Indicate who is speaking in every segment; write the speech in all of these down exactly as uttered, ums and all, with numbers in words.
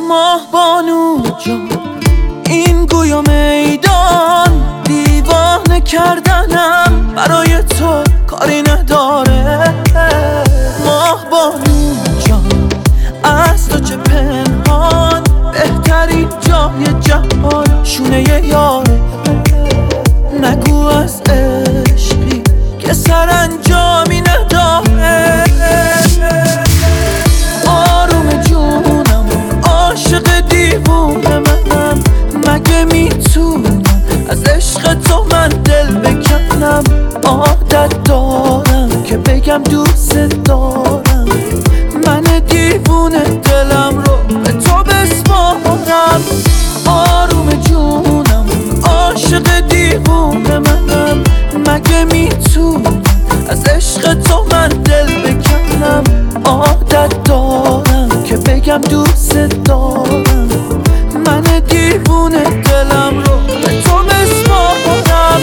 Speaker 1: ماه بانو جان، این گویا میدان دیوانه کردنم برای تو کاری نداره. ماه بانو جان، از تو چه پنهان، بهترین جای جهان شونه یاره. نگو از عشقی که سرانجامی نداره. آروم جونم، عاشق دیوونه منم، مگه میتونم از عشق تو من دل بکنم؟ عادت دارم که بگم دوست دارم، من دیوونه دلم رو به تو بسپارم. آروم جونم، عاشق دیوونه منم، مگه میتونم از عشق تو من دل بکنم؟ عادت دارم که بگم دوست دارم، من دیوونه دلم رو به تو بسپارم.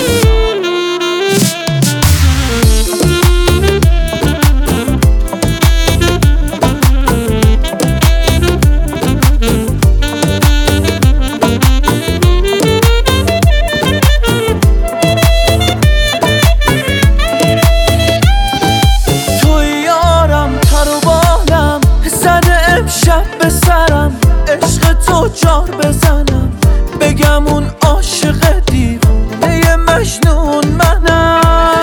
Speaker 1: شب به سرم عشق تو جار بزنم، بگم اون عاشق دیوونه مجنون منم.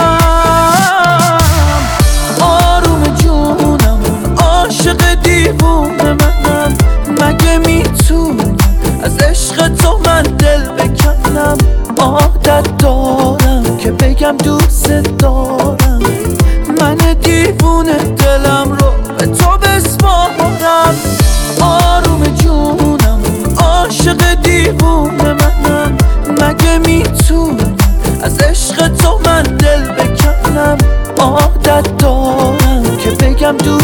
Speaker 1: آروم جونم، عاشق دیوونه منم، مگه میتونم از عشق تو من دل بکنم؟ عادت دارم که بگم دوست دارم، من دیوونه دلم رو به تو بسپارم. آروم جونم، عاشق دیوونه منم، مگه میتونم از عشق تو من دل بکنم؟ عادت دارم که بگم دوست